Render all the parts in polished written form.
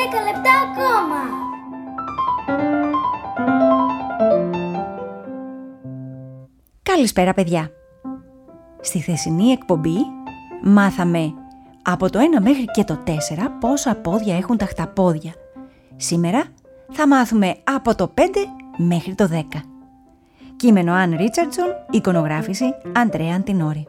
10 λεπτά ακόμα. Καλησπέρα παιδιά. Στη χθεσινή εκπομπή μάθαμε από το 1 μέχρι και το 4 πόσα πόδια έχουν τα χταπόδια. Σήμερα θα μάθουμε από το 5 μέχρι το 10. Κείμενο Αν Ρίτσαρντσον, εικονογράφηση Αντρέα Αντινόρη.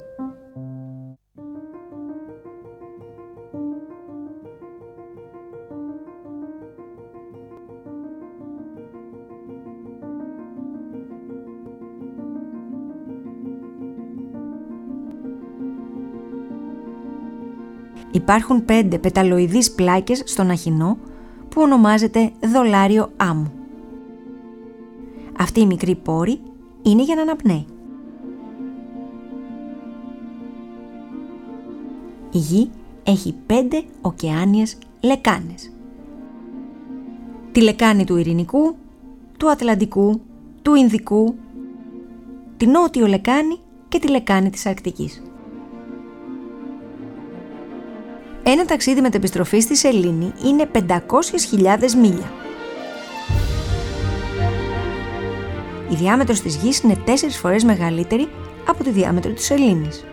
Υπάρχουν 5 πεταλοειδείς πλάκες στον αχινό που ονομάζεται δολάριο άμμου. Αυτή η μικρή πόρη είναι για να αναπνέει. Η γη έχει 5 ωκεάνιες λεκάνες. Τη λεκάνη του Ειρηνικού, του Ατλαντικού, του Ινδικού, τη νότιο λεκάνη και τη λεκάνη της Αρκτικής. Ένα ταξίδι μετεπιστροφή στη σελήνη είναι 500.000 μίλια. Η διάμετρος της γης είναι 4 φορές μεγαλύτερη από τη διάμετρο της σελήνης.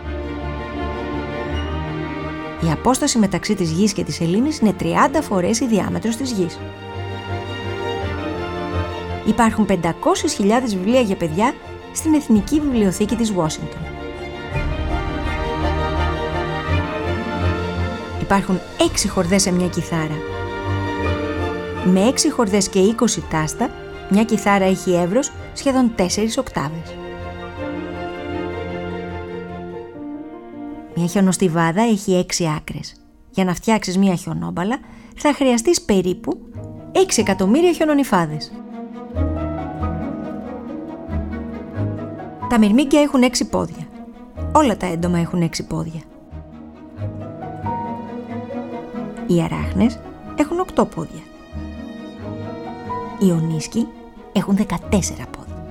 Η απόσταση μεταξύ της γης και της σελήνης είναι 30 φορές η διάμετρος της γης. Υπάρχουν 500.000 βιβλία για παιδιά στην Εθνική Βιβλιοθήκη της Ουάσιγκτον. Υπάρχουν 6 χορδές σε μια κιθάρα. Με 6 χορδές και 20 τάστα, μια κιθάρα έχει εύρος σχεδόν 4 οκτάβες. Μια χιονοστιβάδα έχει 6 άκρες. Για να φτιάξεις μια χιονόμπαλα θα χρειαστείς περίπου 6 εκατομμύρια χιονονυφάδες. Τα μυρμήγκια έχουν 6 πόδια. Όλα τα έντομα έχουν 6 πόδια. Οι αράχνες έχουν 8 πόδια. Οι ονίσκοι έχουν 14 πόδια.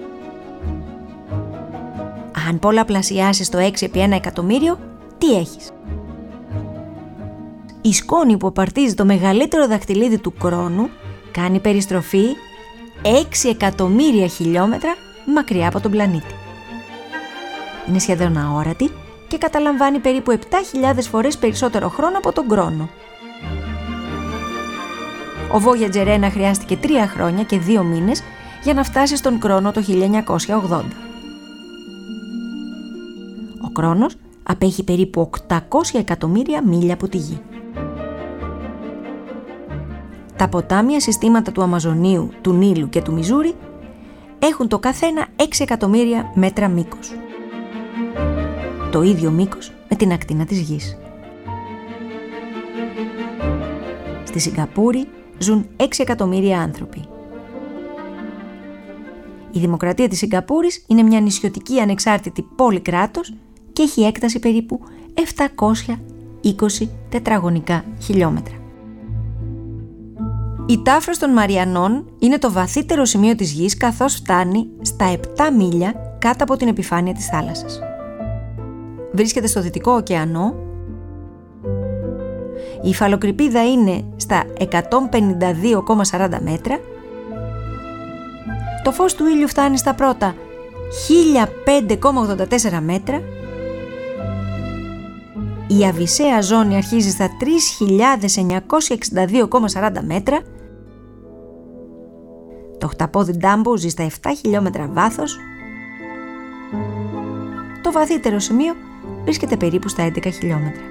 Αν πολλαπλασιάσεις το 6 επί 1 εκατομμύριο, τι έχεις? Η σκόνη που απαρτίζει το μεγαλύτερο δαχτυλίδι του Κρόνου κάνει περιστροφή 6 εκατομμύρια χιλιόμετρα μακριά από τον πλανήτη. Είναι σχεδόν αόρατη και καταλαμβάνει περίπου 7.000 φορές περισσότερο χρόνο από τον Κρόνο. Ο Voyager 1 χρειάστηκε 3 χρόνια και 2 μήνες για να φτάσει στον Κρόνο το 1980. Ο Κρόνος απέχει περίπου 800 εκατομμύρια μίλια από τη Γη. Τα ποτάμια συστήματα του Αμαζονίου, του Νείλου και του Μιζούρι έχουν το καθένα 6 εκατομμύρια μέτρα μήκος. Το ίδιο μήκος με την ακτίνα της Γης. Στη Σιγκαπούρη ζουν 6 εκατομμύρια άνθρωποι. Η Δημοκρατία της Σιγκαπούρης είναι μια νησιωτική ανεξάρτητη πόλη-κράτος και έχει έκταση περίπου 720 τετραγωνικά χιλιόμετρα. Η τάφρος των Μαριανών είναι το βαθύτερο σημείο της Γης, καθώς φτάνει στα 7 μίλια κάτω από την επιφάνεια της θάλασσας. Βρίσκεται στο Δυτικό ωκεανό. Η υφαλοκρηπίδα είναι στα 152,40 μέτρα. Το φως του ήλιου φτάνει στα πρώτα 1005,84 μέτρα. Η αβυσσαία ζώνη αρχίζει στα 3.962,40 μέτρα. Το χταπόδι Ντάμπο ζει στα 7 χιλιόμετρα βάθος. Το βαθύτερο σημείο βρίσκεται περίπου στα 11 χιλιόμετρα.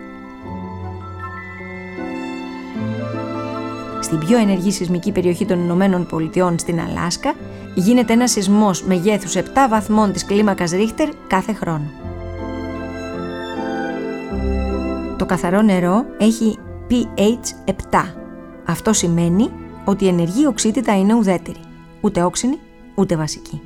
Στην πιο ενεργή σεισμική περιοχή των Ηνωμένων Πολιτειών, στην Αλάσκα, γίνεται ένας σεισμός μεγέθους 7 βαθμών της κλίμακας Ρίχτερ κάθε χρόνο. Το καθαρό νερό έχει pH 7. Αυτό σημαίνει ότι η ενεργή οξύτητα είναι ουδέτερη, ούτε όξινη, ούτε βασική.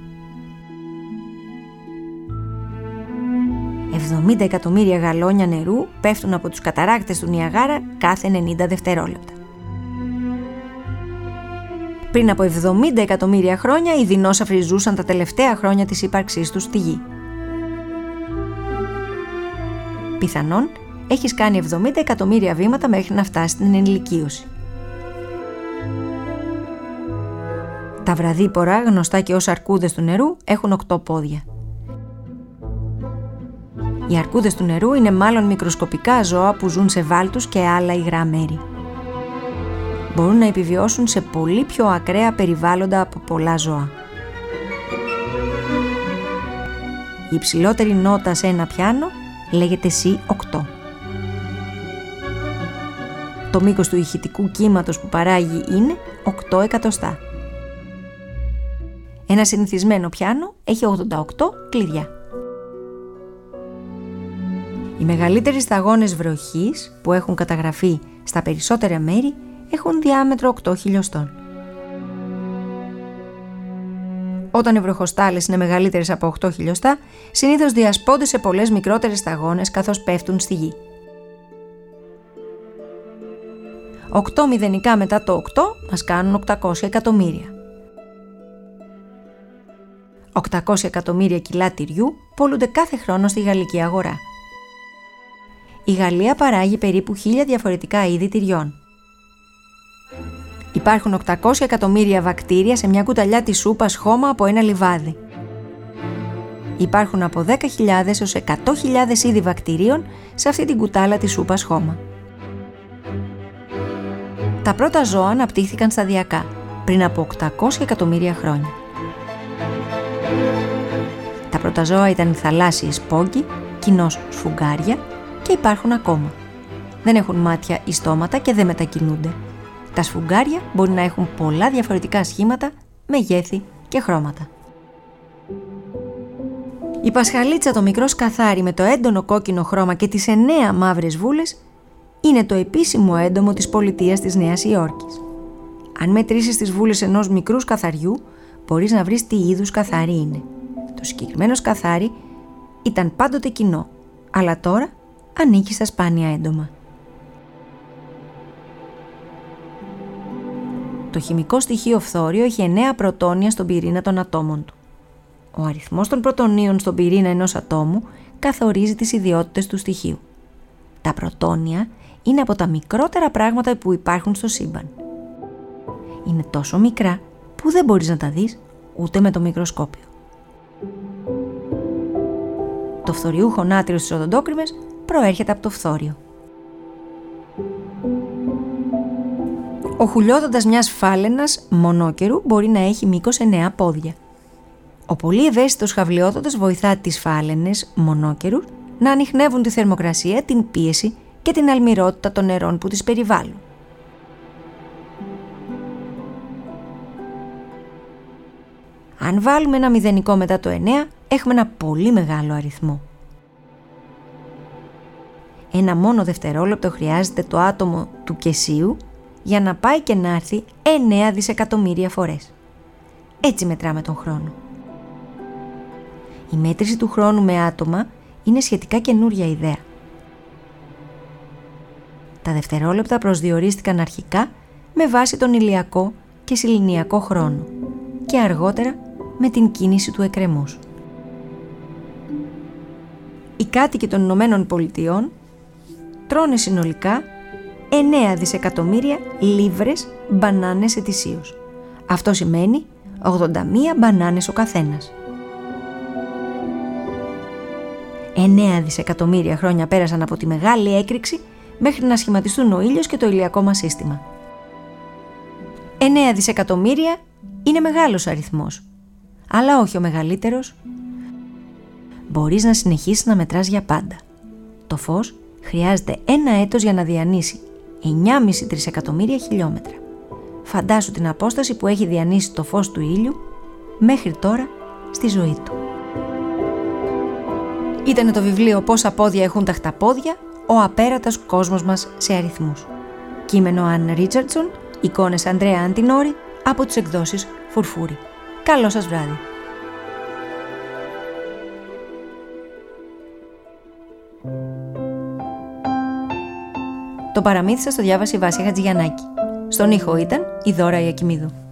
70 εκατομμύρια γαλόνια νερού πέφτουν από τους καταράκτες του Νιαγάρα κάθε 90 δευτερόλεπτα. Πριν από 70 εκατομμύρια χρόνια, οι δεινόσαυροι ζούσαν τα τελευταία χρόνια της ύπαρξής τους στη Γη. Πιθανόν έχεις κάνει 70 εκατομμύρια βήματα μέχρι να φτάσεις στην ενηλικίωση. Τα βραδύπορα, γνωστά και ως αρκούδες του νερού, έχουν 8 πόδια. Οι αρκούδες του νερού είναι μάλλον μικροσκοπικά ζώα που ζουν σε βάλτους και άλλα υγρά μέρη. Μπορούν να επιβιώσουν σε πολύ πιο ακραία περιβάλλοντα από πολλά ζώα. Η υψηλότερη νότα σε ένα πιάνο λέγεται C8. Το μήκος του ηχητικού κύματος που παράγει είναι 8 εκατοστά. Ένα συνηθισμένο πιάνο έχει 88 κλειδιά. Οι μεγαλύτεροι σταγόνες βροχής που έχουν καταγραφεί στα περισσότερα μέρη έχουν διάμετρο 8 χιλιοστών. Όταν οι βροχοστάλες είναι μεγαλύτερες από 8 χιλιοστά, συνήθως διασπώνται σε πολλές μικρότερες σταγόνες καθώς πέφτουν στη γη. 8 μηδενικά μετά το 8 μας κάνουν 800 εκατομμύρια. 800 εκατομμύρια κιλά τυριού πωλούνται κάθε χρόνο στη γαλλική αγορά. Η Γαλλία παράγει περίπου 1000 διαφορετικά είδη τυριών. Υπάρχουν 800 εκατομμύρια βακτήρια σε μια κουταλιά της σούπας χώμα από ένα λιβάδι. Υπάρχουν από 10.000 έως 100.000 είδη βακτηρίων σε αυτή την κουτάλα της σούπας χώμα. Τα πρώτα ζώα αναπτύχθηκαν σταδιακά, πριν από 800 εκατομμύρια χρόνια. Τα πρώτα ζώα ήταν οι θαλάσσιοι σπόγκοι, κοινώς σφουγγάρια, και υπάρχουν ακόμα. Δεν έχουν μάτια ή στόματα και δεν μετακινούνται. Τα σφουγγάρια μπορεί να έχουν πολλά διαφορετικά σχήματα, μεγέθη και χρώματα. Η πασχαλίτσα, το μικρό σκαθάρι με το έντονο κόκκινο χρώμα και τις 9 μαύρες βούλες, είναι το επίσημο έντομο της πολιτείας της Νέας Υόρκης. Αν μετρήσεις τις βούλες ενός μικρού σκαθαριού, μπορείς να βρεις τι είδους σκαθάρι είναι. Το συγκεκριμένο σκαθάρι ήταν πάντοτε κοινό, αλλά τώρα ανήκει στα σπάνια έντομα. Το χημικό στοιχείο φθόριο έχει 9 πρωτόνια στον πυρήνα των ατόμων του. Ο αριθμός των πρωτονίων στον πυρήνα ενός ατόμου καθορίζει τις ιδιότητες του στοιχείου. Τα πρωτόνια είναι από τα μικρότερα πράγματα που υπάρχουν στο σύμπαν. Είναι τόσο μικρά που δεν μπορείς να τα δεις ούτε με το μικροσκόπιο. Το φθοριούχο νάτριο στις οδοντόκρημες προέρχεται από το φθόριο. Ο χουλιόδοντας μιας φάλαινας μονόκερου μπορεί να έχει μήκος 9 πόδια. Ο πολύ ευαίσθητος χαυλιόδοντας βοηθά τις φάλαινες μονόκερου να ανιχνεύουν τη θερμοκρασία, την πίεση και την αλμυρότητα των νερών που τις περιβάλλουν. Αν βάλουμε ένα μηδενικό μετά το 9, έχουμε ένα πολύ μεγάλο αριθμό. Ένα μόνο δευτερόλεπτο χρειάζεται το άτομο του κεσίου για να πάει και να έρθει 9 δισεκατομμύρια φορές. Έτσι μετράμε τον χρόνο. Η μέτρηση του χρόνου με άτομα είναι σχετικά καινούρια ιδέα. Τα δευτερόλεπτα προσδιορίστηκαν αρχικά με βάση τον ηλιακό και σεληνιακό χρόνο και αργότερα με την κίνηση του εκκρεμούς. Οι κάτοικοι των Ηνωμένων Πολιτειών τρώνε συνολικά 9 δισεκατομμύρια λίβρες μπανάνες ετησίως. Αυτό σημαίνει 81 μπανάνες ο καθένας. 9 δισεκατομμύρια χρόνια πέρασαν από τη μεγάλη έκρηξη μέχρι να σχηματιστούν ο ήλιος και το ηλιακό μας σύστημα. 9 δισεκατομμύρια είναι μεγάλος αριθμός, αλλά όχι ο μεγαλύτερος. Μπορείς να συνεχίσεις να μετράς για πάντα. Το φως χρειάζεται 1 έτος για να διανύσει 9,5 τρισεκατομμύρια χιλιόμετρα. Φαντάσου την απόσταση που έχει διανύσει το φως του ήλιου μέχρι τώρα στη ζωή του. Ήτανε το βιβλίο «Πόσα πόδια έχουν τα χταπόδια, ο απέρατος κόσμος μας σε αριθμούς». Κείμενο Αν Ρίτσαρντσον, εικόνες Ανδρέα Αντινόρη από τις εκδόσεις Φουρφούρη. Καλό σας βράδυ. Το παραμύθι σας το διάβασε η Βάσια Χατζηγιαννάκη. Στον ήχο ήταν η Δώρα Ιακημίδου.